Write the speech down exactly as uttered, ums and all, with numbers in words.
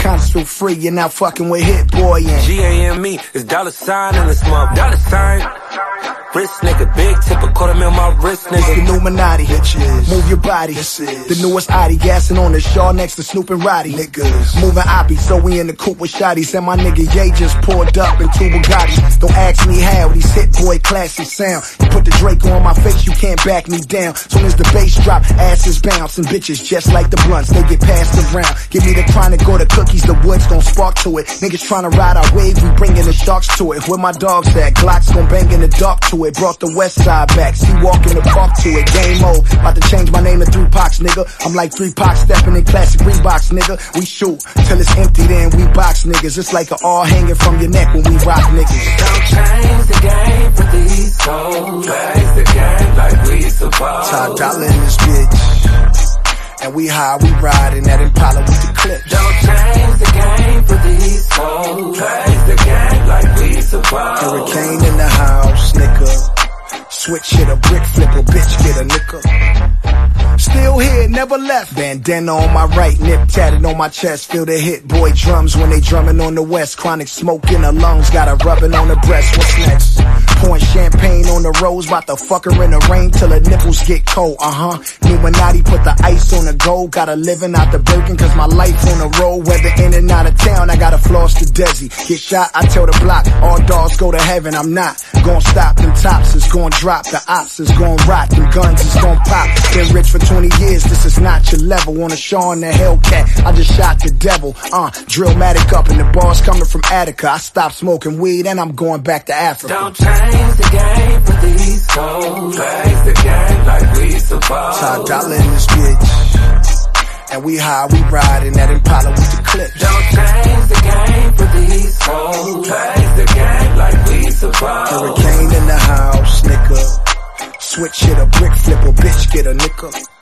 conscious, feel free. You're now fucking with Hit Boy and G A M E is dollar sign in this month. Dollar sign. Rich nigga, big tip, a quarter mil my wrist nigga. The Illuminati, bitches. Move your body. This is the newest Audi, gassing on the Shaw next to Snoop and Roddy. Niggas moving Oppie, so we in the coupe with shotties. And my nigga Ye just pulled up in two Bugattis. Don't ask me how, these Hit Boy classic sound. You put the Draco on my face, you can't back me down. Soon as the bass drop, asses bounce, and bitches just like the blunts, they get passed around. Give me the chronic or the cookies, the woods gon' spark to it. Niggas tryna ride our wave, we bringin' the sharks to it. Where my dogs at, Glocks gon' bang in the dark to it. Brought the west side back, see walk in the park to it. Game mode, about to change my name to Three Pox, nigga. I'm like Three Pox stepping in classic Reeboks, nigga. We shoot till it's empty, then we box niggas. It's like a all hanging from your neck when we rock niggas. Don't change the game for these souls. Change the game like we supposed. Top dollar in this bitch, and we high, we riding that Impala with the clip. Don't change the game for these souls. Change the game like we supposed. Hurricane in the house, nigga. Switch hit a brick, flip a bitch, get a nickel. Still here, never left. Bandana on my right, nip tatted on my chest. Feel the Hit Boy drums when they drumming on the west. Chronic smoke in the lungs, got her rubbing on the breast. What's next? Pouring champagne on the rose, bout to fuck her in the rain till her nipples get cold. Uh-huh. Illuminati put the ice on the gold. Got her living out the Birkin cause my life on the road. Whether in and out of town, I gotta floss to Desi. Get shot, I tell the block, all dogs go to heaven. I'm not gon' stop, them tops is gon' drop. The ops is gon' rot, them guns is gon' pop. Been rich for twenty years, this is not your level. On a show on the Hellcat, I just shot the devil. Uh, Drillmatic up and the bars coming from Attica. I stopped smoking weed and I'm going back to Africa. Don't change the game for these souls. Change the game like we supposed. Top dollar in this bitch, and we high, we riding that Impala with the clip. Don't change the game for these souls. Change the game like we supposed. Hurricane in the house, nigga. Switch hit a brick, flip a bitch, get a nickel.